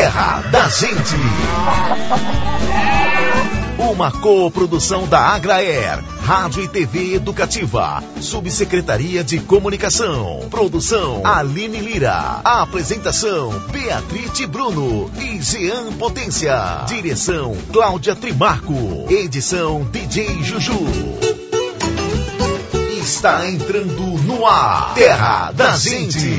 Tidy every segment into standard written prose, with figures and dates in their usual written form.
Terra da Gente. Uma coprodução da Agraer, Rádio e TV Educativa, Subsecretaria de Comunicação, produção Aline Lira, apresentação Beatriz Bruno e Jean Potência, direção Cláudia Trimarco, edição DJ Juju. Está entrando no ar, Terra da Gente.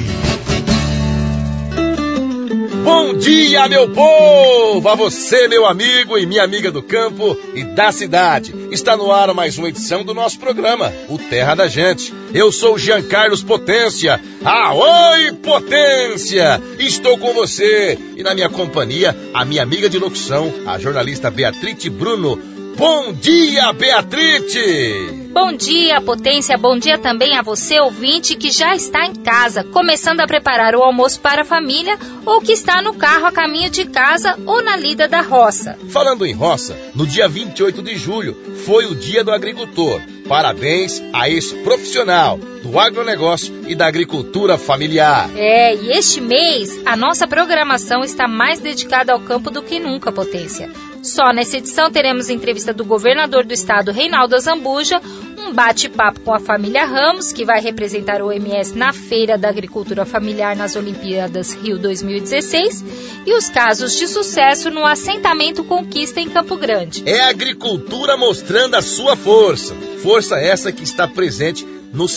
Bom dia, meu povo! A você, meu amigo e minha amiga do campo e da cidade. Está no ar mais uma edição do nosso programa, o Terra da Gente. Eu sou o Jean Carlos Potência. Oi, Potência! Estou com você e na minha companhia, a minha amiga de locução, a jornalista Beatriz Bruno. Bom dia, Beatriz! Bom dia, Potência. Bom dia também a você, ouvinte, que já está em casa, começando a preparar o almoço para a família ou que está no carro a caminho de casa ou na lida da roça. Falando em roça, no dia 28 de julho foi o Dia do Agricultor. Parabéns a esse profissional do agronegócio e da agricultura familiar. E este mês a nossa programação está mais dedicada ao campo do que nunca, Potência. Só nessa edição teremos entrevista do governador do estado, Reinaldo Azambuja, um bate-papo com a família Ramos, que vai representar o OMS na Feira da Agricultura Familiar nas Olimpíadas Rio 2016, e os casos de sucesso no assentamento Conquista em Campo Grande. É a agricultura mostrando a sua força. Força essa que está presente nos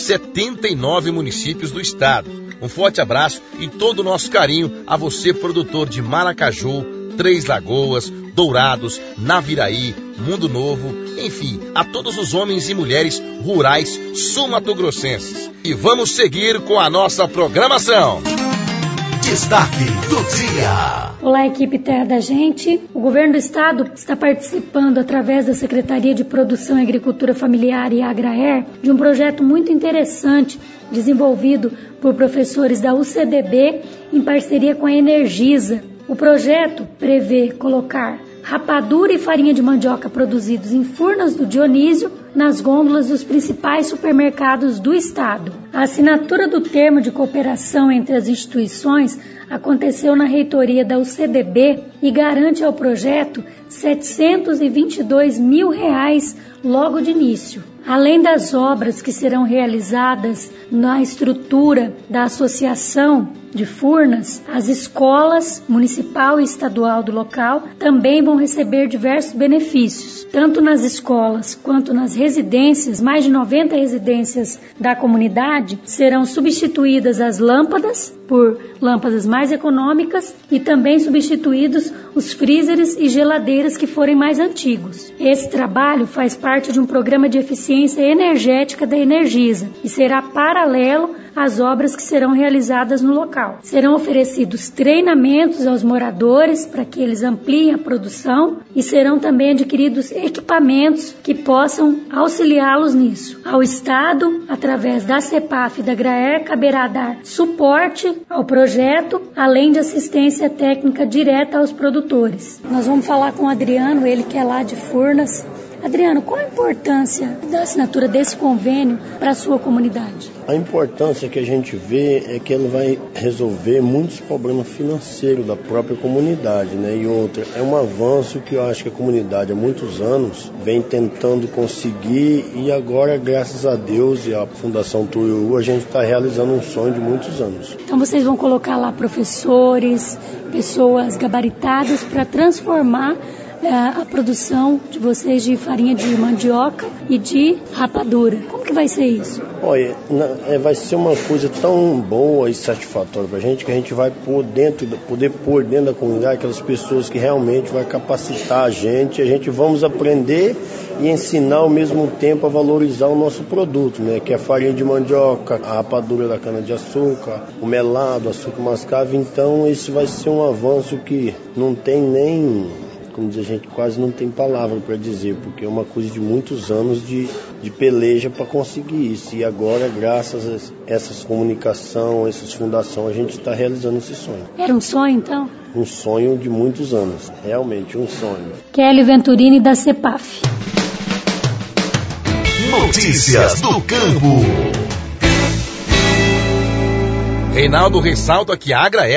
79 municípios do estado. Um forte abraço e todo o nosso carinho a você, produtor de Maracaju, Três Lagoas, Dourados, Naviraí, Mundo Novo, enfim, a todos os homens e mulheres rurais sul-mato-grossenses. E vamos seguir com a nossa programação. Destaque do dia. Olá, equipe Terra da Gente. O governo do estado está participando, através da Secretaria de Produção e Agricultura Familiar e Agraer, de um projeto muito interessante desenvolvido por professores da UCDB em parceria com a Energisa. O projeto prevê colocar rapadura e farinha de mandioca produzidos em Furnas do Dionísio nas gôndolas dos principais supermercados do estado. A assinatura do termo de cooperação entre as instituições aconteceu na reitoria da UCDB e garante ao projeto R$ 722 mil logo de início. Além das obras que serão realizadas na estrutura da Associação de Furnas, as escolas municipal e estadual do local também vão receber diversos benefícios. Tanto nas escolas quanto nas residências, mais de 90 residências da comunidade, serão substituídas as lâmpadas por lâmpadas mais econômicas e também substituídos os freezers e geladeiras que forem mais antigos. Esse trabalho faz parte de um programa de eficiência energética da Energisa e será paralelo às obras que serão realizadas no local. Serão oferecidos treinamentos aos moradores para que eles ampliem a produção e serão também adquiridos equipamentos que possam auxiliá-los nisso. Ao Estado, através da CEPAF e da Agraer, caberá dar suporte ao projeto, além de assistência técnica direta aos produtores. Nós vamos falar com o Adriano, ele que é lá de Furnas. Adriano, qual a importância da assinatura desse convênio para a sua comunidade? A importância que a gente vê é que ele vai resolver muitos problemas financeiros da própria comunidade, né? E outra, é um avanço que eu acho que a comunidade há muitos anos vem tentando conseguir e agora, graças a Deus e à Fundação Tuiuti, a gente está realizando um sonho de muitos anos. Então vocês vão colocar lá professores, pessoas gabaritadas para transformar a produção de vocês de farinha de mandioca e de rapadura. Como que vai ser isso? Olha, vai ser uma coisa tão boa e satisfatória pra gente que a gente vai poder pôr dentro da comunidade aquelas pessoas que realmente vai capacitar a gente vamos aprender e ensinar ao mesmo tempo a valorizar o nosso produto, né? Que é a farinha de mandioca, a rapadura da cana-de-açúcar, o melado, o açúcar mascavo. Então esse vai ser um avanço que não tem nem... como diz, a gente quase não tem palavra para dizer, porque é uma coisa de muitos anos de peleja para conseguir isso. E agora, graças a essas comunicação, essas fundações, a gente está realizando esse sonho. Era um sonho, então? Um sonho de muitos anos, realmente um sonho. Kelly Venturini, da CEPAF. Notícias do Campo. Reinaldo ressalta que a Agraer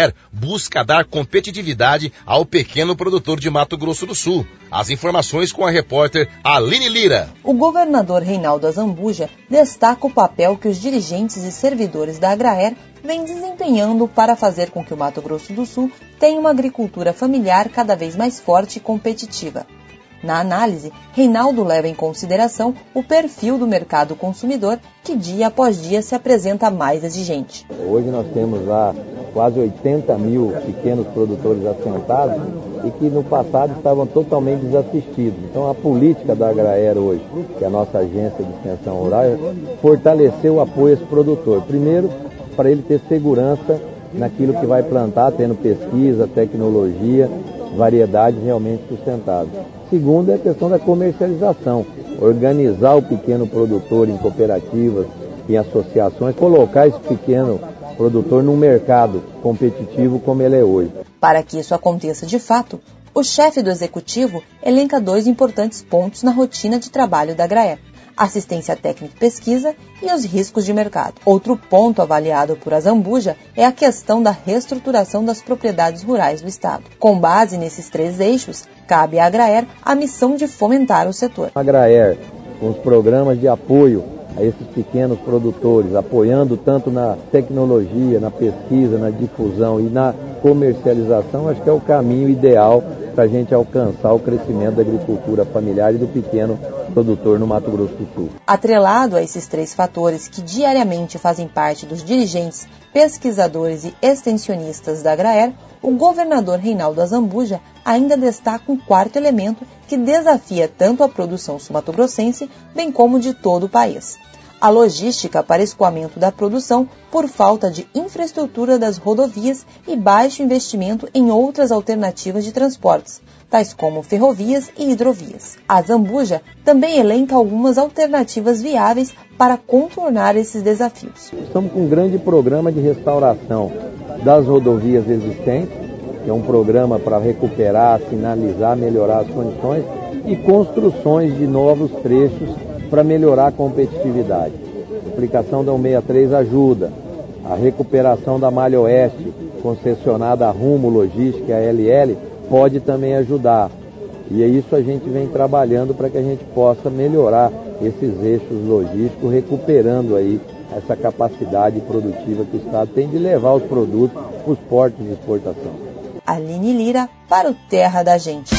busca dar competitividade ao pequeno produtor de Mato Grosso do Sul. As informações com a repórter Aline Lira. O governador Reinaldo Azambuja destaca o papel que os dirigentes e servidores da Agraer vêm desempenhando para fazer com que o Mato Grosso do Sul tenha uma agricultura familiar cada vez mais forte e competitiva. Na análise, Reinaldo leva em consideração o perfil do mercado consumidor que dia após dia se apresenta mais exigente. Hoje nós temos lá quase 80 mil pequenos produtores assentados e que no passado estavam totalmente desassistidos. Então a política da Agraer hoje, que é a nossa agência de extensão rural, fortaleceu o apoio a esse produtor. Primeiro, para ele ter segurança naquilo que vai plantar, tendo pesquisa, tecnologia, variedades realmente sustentáveis. Segundo é a questão da comercialização, organizar o pequeno produtor em cooperativas, em associações, colocar esse pequeno produtor num mercado competitivo como ele é hoje. Para que isso aconteça de fato, o chefe do executivo elenca 2 importantes pontos na rotina de trabalho da Agraer: assistência técnica e pesquisa e os riscos de mercado. Outro ponto avaliado por Azambuja é a questão da reestruturação das propriedades rurais do Estado. Com base nesses 3 eixos, cabe à Agraer a missão de fomentar o setor. A Agraer, com os programas de apoio a esses pequenos produtores, apoiando tanto na tecnologia, na pesquisa, na difusão e na comercialização, acho que é o caminho ideal para a gente alcançar o crescimento da agricultura familiar e do pequeno produtor no Mato Grosso do Sul. Atrelado a esses 3 fatores que diariamente fazem parte dos dirigentes, pesquisadores e extensionistas da Agraer, o governador Reinaldo Azambuja ainda destaca um 4º elemento que desafia tanto a produção sul-mato-grossense, bem como de todo o país: a logística para escoamento da produção por falta de infraestrutura das rodovias e baixo investimento em outras alternativas de transportes, tais como ferrovias e hidrovias. A Azambuja também elenca algumas alternativas viáveis para contornar esses desafios. Estamos com um grande programa de restauração das rodovias existentes, que é um programa para recuperar, sinalizar, melhorar as condições, e construções de novos trechos para melhorar a competitividade. A aplicação da 163 ajuda. A recuperação da Malha Oeste, concessionada a Rumo Logística, a LL, pode também ajudar. E é isso a gente vem trabalhando para que a gente possa melhorar esses eixos logísticos, recuperando aí essa capacidade produtiva que o Estado tem de levar os produtos para os portos de exportação. Aline Lira para o Terra da Gente.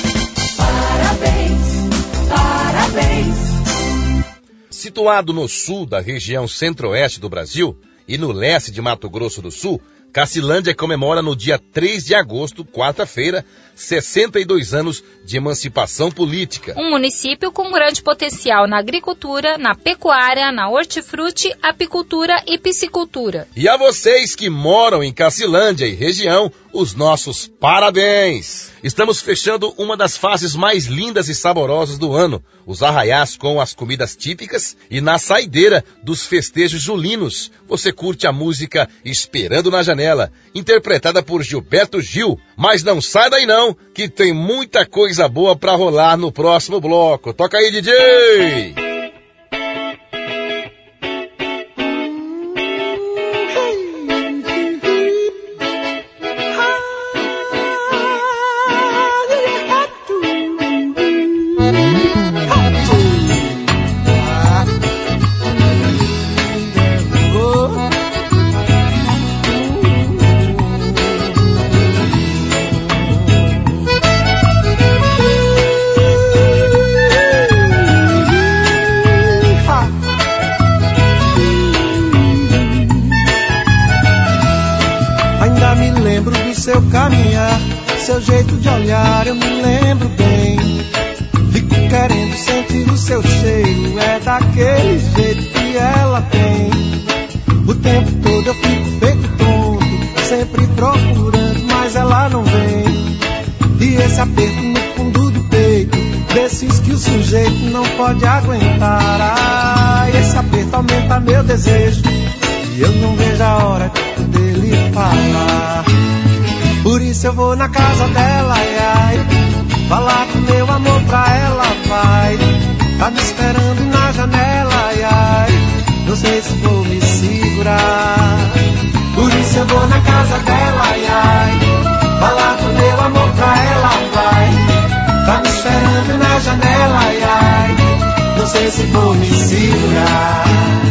Parabéns, parabéns. Situado no sul da região centro-oeste do Brasil e no leste de Mato Grosso do Sul, Cacilândia comemora no dia 3 de agosto, quarta-feira, 62 anos de emancipação política. Um município com grande potencial na agricultura, na pecuária, na hortifruti, apicultura e piscicultura. E a vocês que moram em Cacilândia e região, os nossos parabéns! Estamos fechando uma das fases mais lindas e saborosas do ano, os arraiás com as comidas típicas, e na saideira dos festejos julinos. Você curte a música Esperando na Janela, interpretada por Gilberto Gil. Mas não sai daí não, que tem muita coisa boa pra rolar no próximo bloco. Toca aí, DJ! Seu caminhar, seu jeito de olhar, eu me lembro bem. Fico querendo sentir o seu cheiro, é daquele jeito que ela tem. O tempo todo eu fico feito tonto, sempre procurando, mas ela não vem. E esse aperto no fundo do peito, desses que o sujeito não pode aguentar. Ah, esse aperto aumenta meu desejo, e eu não vejo a hora de poder lhe falar. Por isso eu vou na casa dela, ai, ai, falar do meu amor pra ela, vai. Tá me esperando na janela, ai, ai, não sei se vou me segurar. Por isso eu vou na casa dela, ai, ai, se vou me segurar.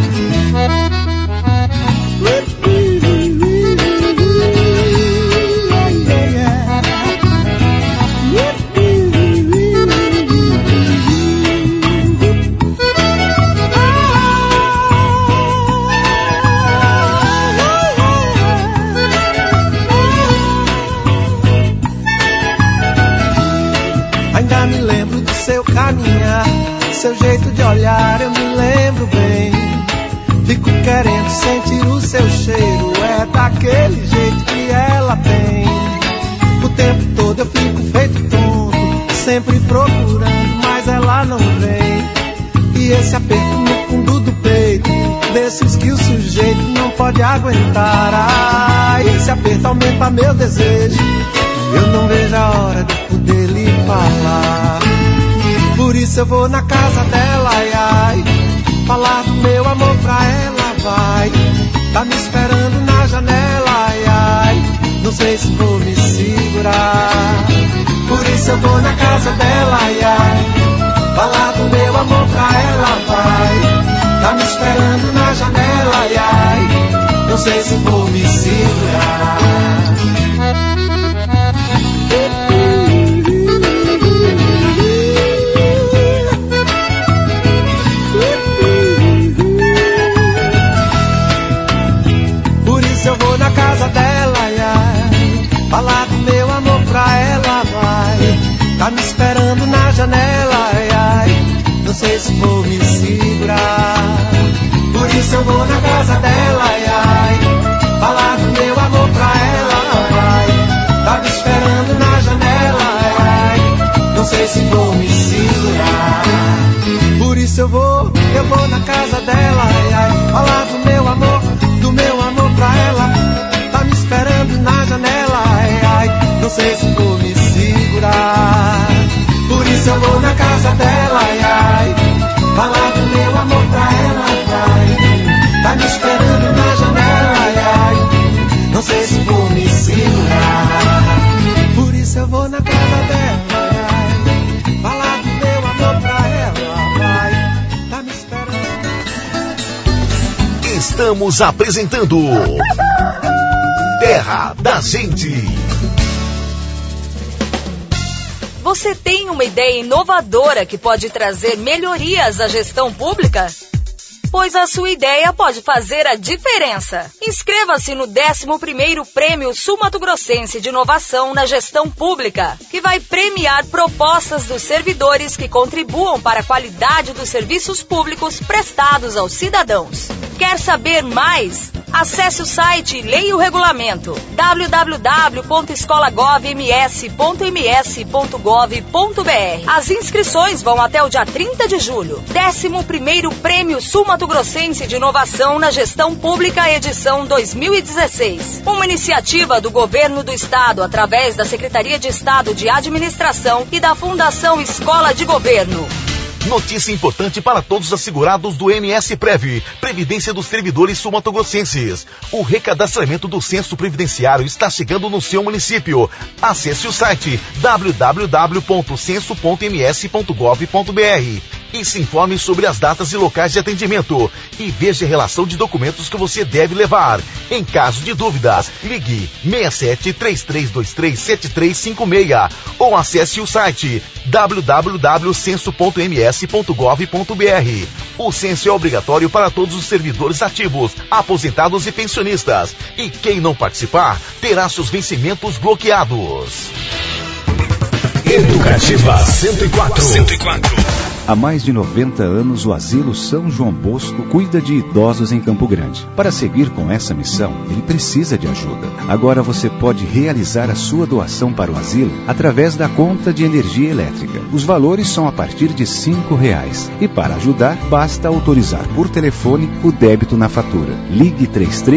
Ainda me lembro do seu caminhar, seu jeito de olhar, eu me lembro bem. Fico querendo sentir o seu cheiro, é daquele jeito que ela tem. O tempo todo eu fico feito tonto, sempre procurando, mas ela não vem. E esse aperto no fundo do peito, desses que o sujeito não pode aguentar. Ah, esse aperto aumenta meu desejo, eu não vejo a hora de poder lhe falar. Por isso eu vou na casa dela, ai, ai, falar do meu amor pra ela, vai. Tá me esperando na janela, ai, ai, não sei se vou me segurar. Por isso eu vou na casa dela, ai, ai, falar do meu amor pra ela, vai. Tá me esperando na janela, ai, ai, não sei se vou me segurar. Eu vou na casa dela, ai, ai, falar do meu amor pra ela, vai. Tá me esperando na janela, ai, ai, não sei se vou me segurar. Por isso eu vou na casa dela, ai, ai, falar do meu amor pra ela, vai. Tá me esperando na janela, ai, ai, não sei se vou me segurar. Por isso eu vou na casa dela, ai, ai, falar do meu amor pra ela. Tá me esperando na janela, ai, ai, não sei se vou me segurar. Por isso eu vou na casa dela, ai, ai, falar do meu amor pra ela, vai. Tá me esperando na janela, ai, ai, não sei se vou me segurar. Por isso eu vou na casa dela, ai, ai, falar do meu amor pra ela, vai. Tá me esperando. Estamos apresentando Terra da Gente. Você tem uma ideia inovadora que pode trazer melhorias à gestão pública? Pois a sua ideia pode fazer a diferença. Inscreva-se no 11º Prêmio Sul-Mato-Grossense de Inovação na Gestão Pública, que vai premiar propostas dos servidores que contribuam para a qualidade dos serviços públicos prestados aos cidadãos. Quer saber mais? Acesse o site e leia o regulamento www.escolagovms.ms.gov.br. As inscrições vão até o dia 30 de julho. 11º Prêmio Sul-Mato-Grossense de Inovação na Gestão Pública, edição 2016. Uma iniciativa do Governo do Estado através da Secretaria de Estado de Administração e da Fundação Escola de Governo. Notícia importante para todos os segurados do MS-Prev, Previdência dos Servidores Sul-Mato-Grossenses. O recadastramento do Censo Previdenciário está chegando no seu município. Acesse o site www.censo.ms.gov.br e se informe sobre as datas e locais de atendimento e veja a relação de documentos que você deve levar. Em caso de dúvidas, ligue 67-3323-7356 ou acesse o site www.censo.ms.gov.br. O censo é obrigatório para todos os servidores ativos, aposentados e pensionistas. E quem não participar terá seus vencimentos bloqueados. Educativa 104. Há mais de 90 anos, o Asilo São João Bosco cuida de idosos em Campo Grande. Para seguir com essa missão, ele precisa de ajuda. Agora você pode realizar a sua doação para o asilo através da conta de energia elétrica. Os valores são a partir de R$5. E para ajudar, basta autorizar por telefone o débito na fatura. Ligue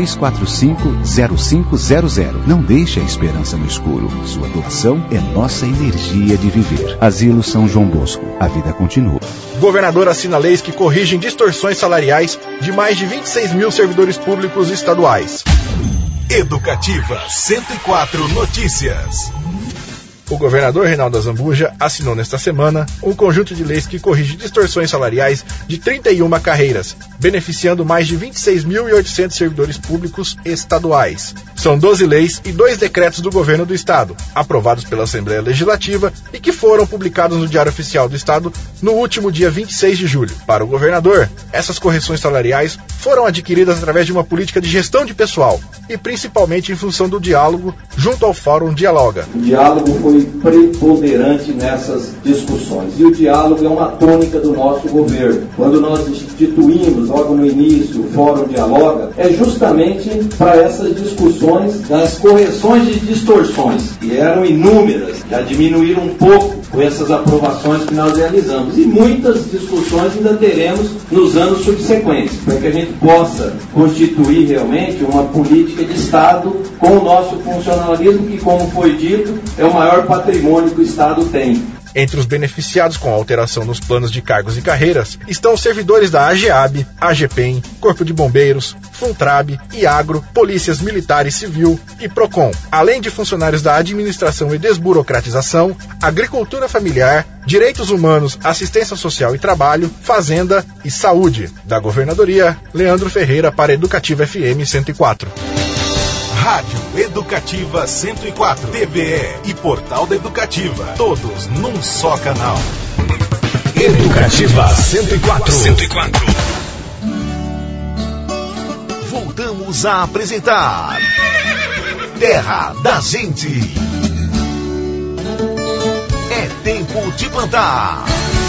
3345-0500. Não deixe a esperança no escuro. Sua doação é nossa energia de viver. Asilo São João Bosco. A vida continua. Governador assina leis que corrigem distorções salariais de mais de 26 mil servidores públicos estaduais. Educativa 104 Notícias. O governador Reinaldo Azambuja assinou nesta semana um conjunto de leis que corrige distorções salariais de 31 carreiras, beneficiando mais de 26.800 servidores públicos estaduais. São 12 leis e 2 decretos do governo do estado, aprovados pela Assembleia Legislativa e que foram publicados no Diário Oficial do Estado no último dia 26 de julho. Para o governador, essas correções salariais foram adquiridas através de uma política de gestão de pessoal e principalmente em função do diálogo junto ao Fórum Dialoga. O diálogo foi preponderante nessas discussões e o diálogo é uma tônica do nosso governo. Quando nós instituímos logo no início o Fórum Dialoga, é justamente para essas discussões das correções de distorções, que eram inúmeras, já diminuíram um pouco com essas aprovações que nós realizamos e muitas discussões ainda teremos nos anos subsequentes, para que a gente possa constituir realmente uma política de Estado com o nosso funcionalismo, que, como foi dito, é o maior patrimônio que o Estado tem. Entre os beneficiados com a alteração nos planos de cargos e carreiras estão os servidores da AGEAB, AGPEM, Corpo de Bombeiros, FUNTRAB, IAGRO, Polícias Militar e Civil e PROCON, além de funcionários da Administração e Desburocratização, Agricultura Familiar, Direitos Humanos, Assistência Social e Trabalho, Fazenda e Saúde. Da Governadoria, Leandro Ferreira para Educativa FM 104. Rádio Educativa 104, TVE e Portal da Educativa, todos num só canal. Educativa 104. Voltamos a apresentar Terra da Gente. É tempo de plantar.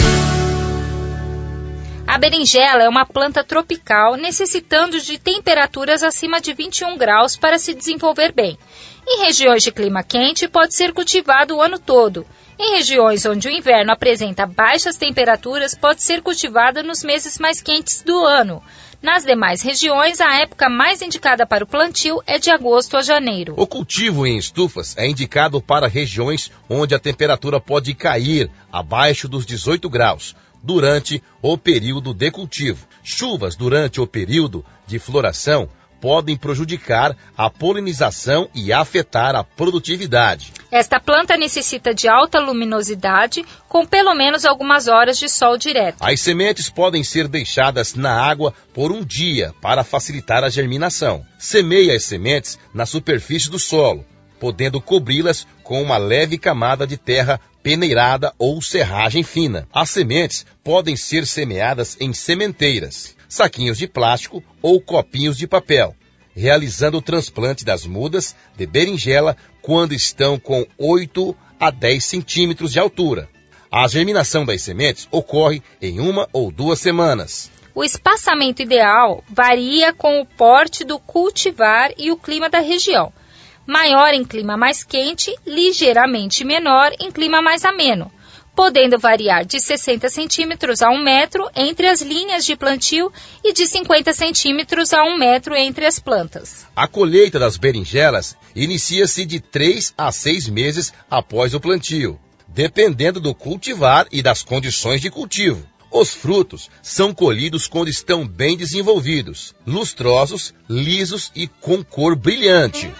A berinjela é uma planta tropical necessitando de temperaturas acima de 21 graus para se desenvolver bem. Em regiões de clima quente, pode ser cultivado o ano todo. Em regiões onde o inverno apresenta baixas temperaturas, pode ser cultivada nos meses mais quentes do ano. Nas demais regiões, a época mais indicada para o plantio é de agosto a janeiro. O cultivo em estufas é indicado para regiões onde a temperatura pode cair abaixo dos 18 graus. Durante o período de cultivo. Chuvas durante o período de floração podem prejudicar a polinização e afetar a produtividade. Esta planta necessita de alta luminosidade, com pelo menos algumas horas de sol direto. As sementes podem ser deixadas na água por um dia para facilitar a germinação. Semeie as sementes na superfície do solo, podendo cobri-las com uma leve camada de terra peneirada ou serragem fina. As sementes podem ser semeadas em sementeiras, saquinhos de plástico ou copinhos de papel, realizando o transplante das mudas de berinjela quando estão com 8 a 10 centímetros de altura. A germinação das sementes ocorre em 1 ou 2 semanas. O espaçamento ideal varia com o porte do cultivar e o clima da região. Maior em clima mais quente, ligeiramente menor em clima mais ameno, podendo variar de 60 centímetros a 1 metro entre as linhas de plantio e de 50 centímetros a 1 metro entre as plantas. A colheita das berinjelas inicia-se de 3 a 6 meses após o plantio, dependendo do cultivar e das condições de cultivo. Os frutos são colhidos quando estão bem desenvolvidos, lustrosos, lisos e com cor brilhante.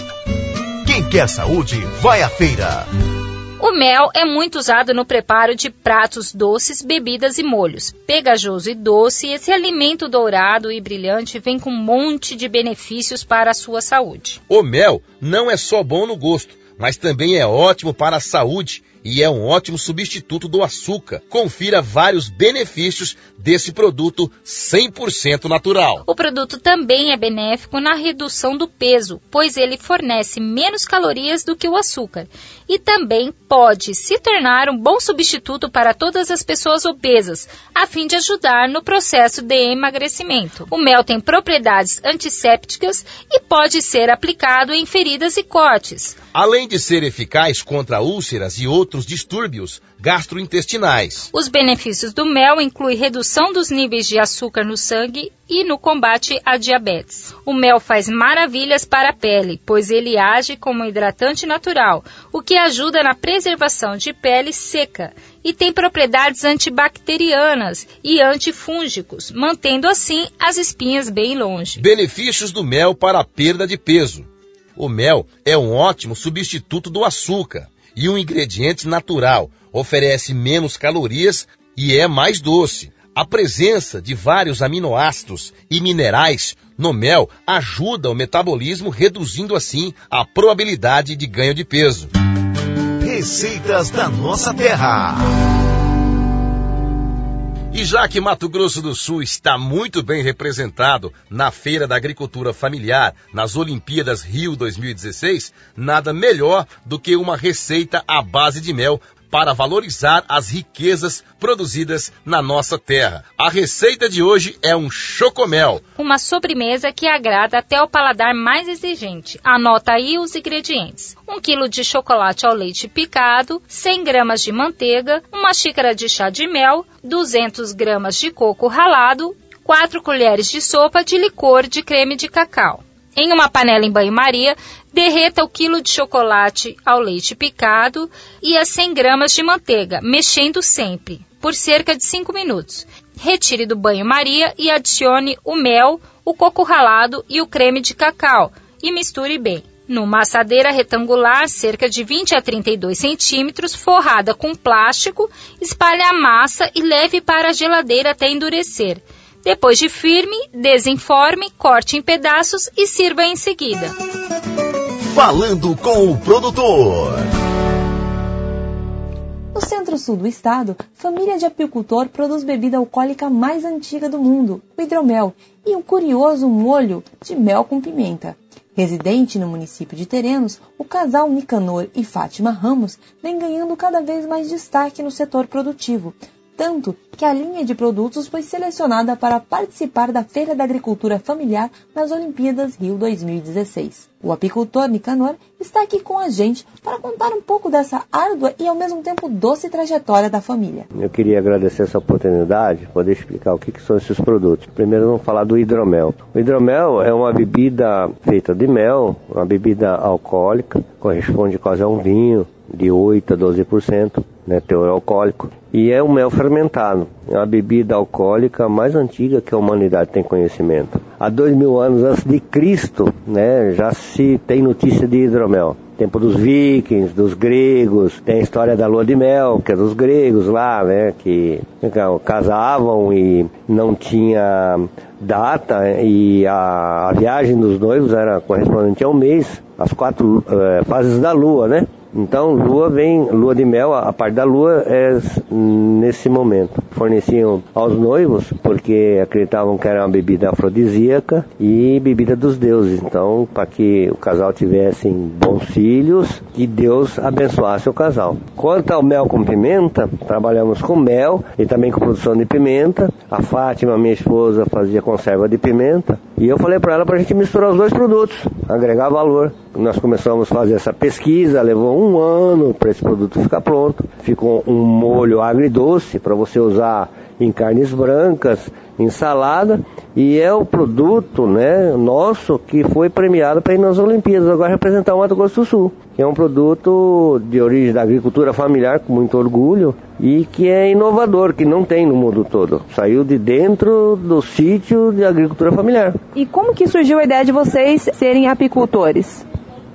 Quem quer saúde, vai à feira. O mel é muito usado no preparo de pratos doces, bebidas e molhos. Pegajoso e doce, esse alimento dourado e brilhante vem com um monte de benefícios para a sua saúde. O mel não é só bom no gosto, mas também é ótimo para a saúde e é um ótimo substituto do açúcar. Confira vários benefícios desse produto 100% natural. O produto também é benéfico na redução do peso, pois ele fornece menos calorias do que o açúcar. E também pode se tornar um bom substituto para todas as pessoas obesas, a fim de ajudar no processo de emagrecimento. O mel tem propriedades antissépticas e pode ser aplicado em feridas e cortes. Além de ser eficaz contra úlceras e outros distúrbios gastrointestinais. Os benefícios do mel incluem redução dos níveis de açúcar no sangue e no combate à diabetes. O mel faz maravilhas para a pele, pois ele age como hidratante natural, o que ajuda na preservação de pele seca e tem propriedades antibacterianas e antifúngicos, mantendo assim as espinhas bem longe. Benefícios do mel para a perda de peso. O mel é um ótimo substituto do açúcar e um ingrediente natural, oferece menos calorias e é mais doce. A presença de vários aminoácidos e minerais no mel ajuda o metabolismo, reduzindo assim a probabilidade de ganho de peso. Receitas da nossa terra. E já que Mato Grosso do Sul está muito bem representado na Feira da Agricultura Familiar, nas Olimpíadas Rio 2016, nada melhor do que uma receita à base de mel para valorizar as riquezas produzidas na nossa terra. A receita de hoje é um chocomel. Uma sobremesa que agrada até o paladar mais exigente. Anota aí os ingredientes. 1 kg de chocolate ao leite picado, 100 gramas de manteiga, 1 xícara de chá de mel, 200 gramas de coco ralado, 4 colheres de sopa de licor de creme de cacau. Em uma panela em banho-maria, derreta o quilo de chocolate ao leite picado e as 100 gramas de manteiga, mexendo sempre, por cerca de 5 minutos. Retire do banho-maria e adicione o mel, o coco ralado e o creme de cacau e misture bem. Numa assadeira retangular, cerca de 20 a 32 centímetros, forrada com plástico, espalhe a massa e leve para a geladeira até endurecer. Depois de firme, desenforme, corte em pedaços e sirva em seguida. Falando com o produtor. No centro-sul do estado, família de apicultor produz bebida alcoólica mais antiga do mundo, o hidromel, e um curioso molho de mel com pimenta. Residente no município de Terenos, o casal Nicanor e Fátima Ramos vem ganhando cada vez mais destaque no setor produtivo, tanto que a linha de produtos foi selecionada para participar da Feira da Agricultura Familiar nas Olimpíadas Rio 2016. O apicultor Nicanor está aqui com a gente para contar um pouco dessa árdua e ao mesmo tempo doce trajetória da família. Eu queria agradecer essa oportunidade, poder explicar o que são esses produtos. Primeiro vamos falar do hidromel. O hidromel é uma bebida feita de mel, uma bebida alcoólica, corresponde quase a um vinho de 8 a 12%, teor alcoólico. E é um mel fermentado, é uma bebida alcoólica mais antiga que a humanidade tem conhecimento. Há 2000 anos antes de Cristo, já se tem notícia de hidromel. Tempo dos vikings, dos gregos, tem a história da lua de mel, que é dos gregos lá, que casavam e não tinha data, e a viagem dos noivos era correspondente ao mês, as 4 fases da lua, Então, lua de mel, a parte da lua é nesse momento. Forneciam aos noivos, porque acreditavam que era uma bebida afrodisíaca e bebida dos deuses. Então, para que o casal tivesse bons filhos e Deus abençoasse o casal. Quanto ao mel com pimenta, trabalhamos com mel e também com produção de pimenta. A Fátima, minha esposa, fazia conserva de pimenta. E eu falei para ela para a gente misturar os dois produtos, agregar valor. Nós começamos a fazer essa pesquisa, levou 1 ano para esse produto ficar pronto. Ficou um molho agridoce para você usar em carnes brancas, em salada, e é o produto nosso que foi premiado para ir nas Olimpíadas, agora representar o Mato Grosso do Sul, que é um produto de origem da agricultura familiar, com muito orgulho, e que é inovador, que não tem no mundo todo. Saiu de dentro do sítio de agricultura familiar. E como que surgiu a ideia de vocês serem apicultores?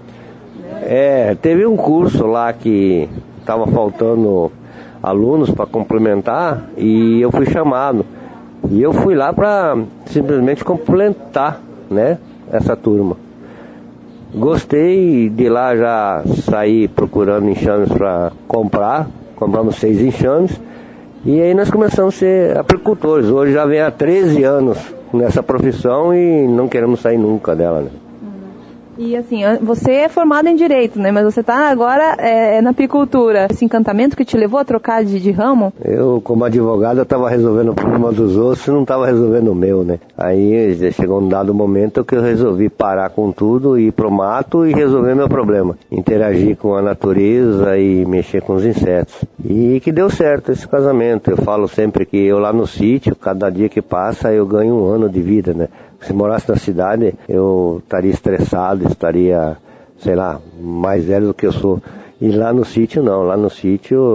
Teve um curso lá que estava faltando alunos para complementar e eu fui chamado. E eu fui lá para simplesmente complementar, essa turma. Gostei de lá, já sair procurando enxames para comprar. Compramos 6 enxames. E aí nós começamos a ser apicultores. Hoje já vem há 13 anos nessa profissão e não queremos sair nunca dela, E assim, você é formado em Direito, mas você está agora na apicultura. Esse encantamento que te levou a trocar de ramo? Eu, como advogado, eu estava resolvendo o problema dos outros e não estava resolvendo o meu, Aí chegou um dado momento que eu resolvi parar com tudo, ir pro mato e resolver meu problema. Interagir com a natureza e mexer com os insetos. E que deu certo esse casamento. Eu falo sempre que eu lá no sítio, cada dia que passa, eu ganho 1 ano de vida, Se morasse na cidade, eu estaria estressado, estaria, mais velho do que eu sou. E lá no sítio não, lá no sítio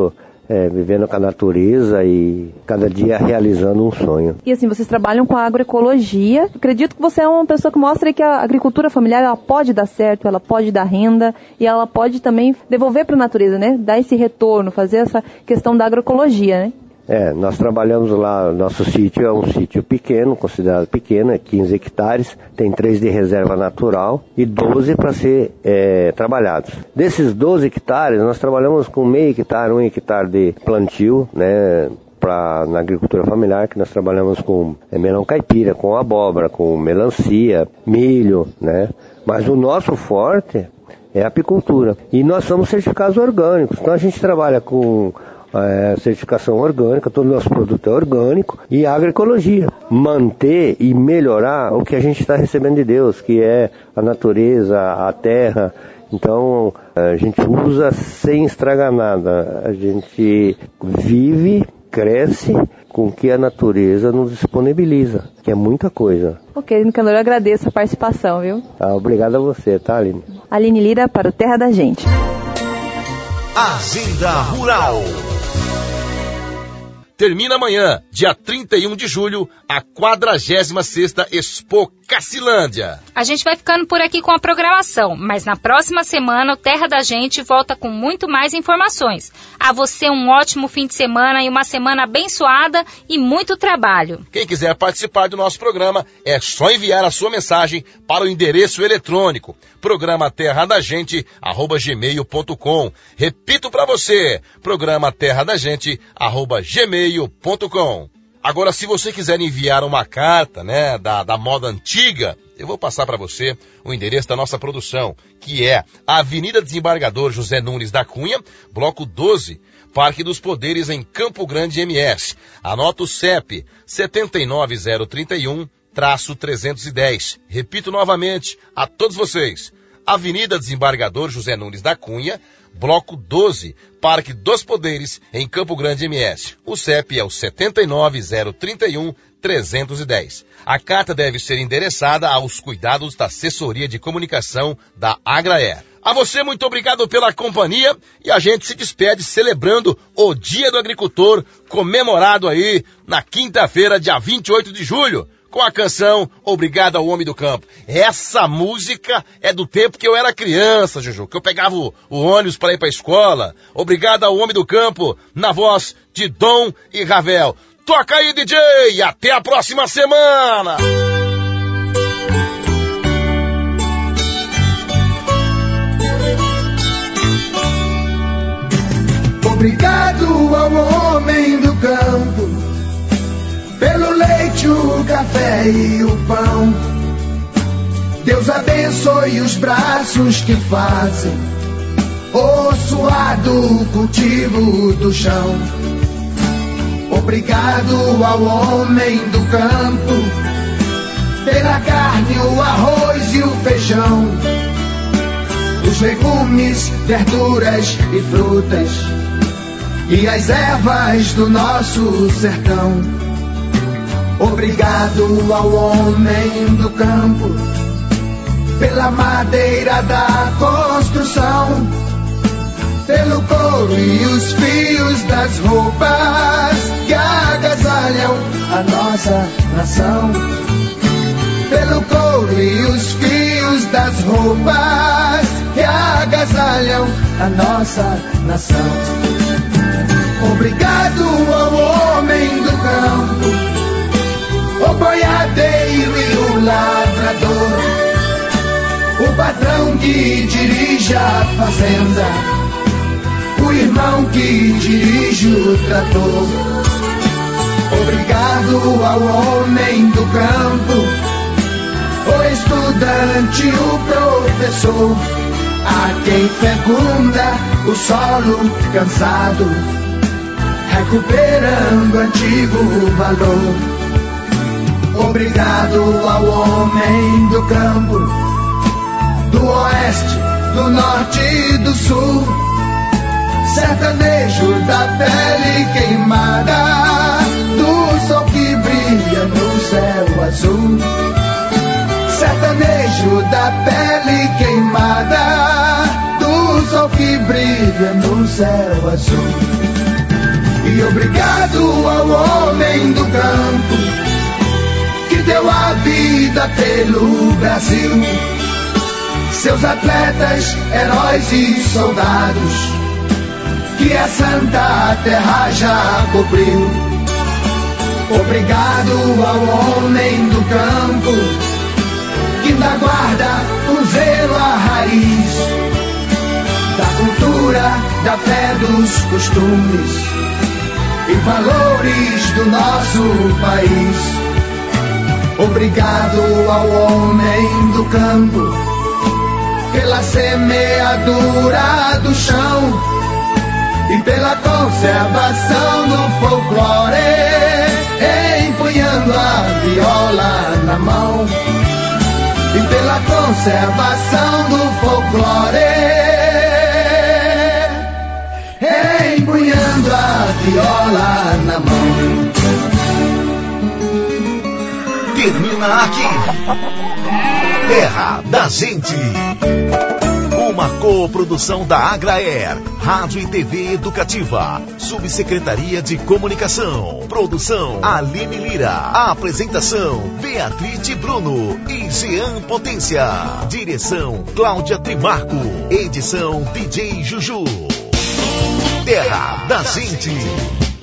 vivendo com a natureza e cada dia realizando um sonho. E assim, vocês trabalham com a agroecologia. Acredito que você é uma pessoa que mostra que a agricultura familiar ela pode dar certo, ela pode dar renda e ela pode também devolver para a natureza, né? Dar esse retorno, fazer essa questão da agroecologia, né? Nós trabalhamos lá, nosso sítio é um sítio pequeno, considerado pequeno, é 15 hectares, tem 3 de reserva natural e 12 para ser trabalhados. Desses 12 hectares, nós trabalhamos com meio hectare, 1 hectare de plantio, né, na agricultura familiar, que nós trabalhamos com melão caipira, com abóbora, com melancia, milho, né, mas o nosso forte é a apicultura. E nós somos certificados orgânicos, então a gente trabalha com certificação orgânica, todo o nosso produto é orgânico, e agroecologia. Manter e melhorar o que a gente está recebendo de Deus, que é a natureza, a terra. Então, a gente usa sem estragar nada. A gente vive, cresce com o que a natureza nos disponibiliza, que é muita coisa. Ok, Nicanor, eu agradeço a participação, viu? Obrigado a você, tá, Aline? Aline Lira para o Terra da Gente. Agenda Rural. Termina amanhã, dia 31 de julho, a 46ª Expo Cacilândia. A gente vai ficando por aqui com a programação, mas na próxima semana o Terra da Gente volta com muito mais informações. A você um ótimo fim de semana e uma semana abençoada e muito trabalho. Quem quiser participar do nosso programa, é só enviar a sua mensagem para o endereço eletrônico, programa terradagente@gmail.com. Repito para você, programa terradagente@gmail.com. Agora, se você quiser enviar uma carta, né, da moda antiga, eu vou passar para você o endereço da nossa produção, que é Avenida Desembargador José Nunes da Cunha, bloco 12, Parque dos Poderes, em Campo Grande, MS. Anota o CEP 79031-310. Repito novamente a todos vocês, Avenida Desembargador José Nunes da Cunha, bloco 12, Parque dos Poderes, em Campo Grande, MS. O CEP é o 79031-310. A carta deve ser endereçada aos cuidados da Assessoria de Comunicação da Agraer. A você, muito obrigado pela companhia, e a gente se despede celebrando o Dia do Agricultor, comemorado aí na quinta-feira, dia 28 de julho. Com a canção Obrigado ao Homem do Campo. Essa música é do tempo que eu era criança, Juju, que eu pegava o ônibus para ir para a escola. Obrigado ao Homem do Campo, na voz de Dom e Ravel. Toca aí, DJ, e até a próxima semana! Obrigado ao homem do campo, pelo leite, o café e o pão. Deus abençoe os braços que fazem o suado cultivo do chão. Obrigado ao homem do campo, pela carne, o arroz e o feijão, os legumes, verduras e frutas, e as ervas do nosso sertão. Obrigado ao homem do campo, pela madeira da construção, pelo couro e os fios das roupas que agasalham a nossa nação. Pelo couro e os fios das roupas que agasalham a nossa nação. Obrigado ao homem do campo, o boiadeiro e o lavrador, o patrão que dirige a fazenda, o irmão que dirige o trator. Obrigado ao homem do campo, o estudante, o professor, a quem fecunda o solo cansado, recuperando antigo valor. Obrigado ao homem do campo, do oeste, do norte e do sul, sertanejo da pele queimada, do sol que brilha no céu azul. Sertanejo da pele queimada, do sol que brilha no céu azul. E obrigado ao homem do campo que deu a vida pelo Brasil. Seus atletas, heróis e soldados que a santa terra já cobriu. Obrigado ao homem do campo que ainda guarda o zelo, a raiz da cultura, da fé, dos costumes e valores do nosso país. Obrigado ao homem do campo pela semeadura do chão e pela conservação do folclore, empunhando a viola na mão. E pela conservação do folclore, empunhando a viola na mão. Termina aqui Terra da Gente, uma coprodução da Agraer, Rádio e TV Educativa, Subsecretaria de Comunicação, produção Aline Lira, apresentação Beatriz Bruno e Jean Potência, direção Cláudia Trimarco, edição DJ Juju. Terra da Gente.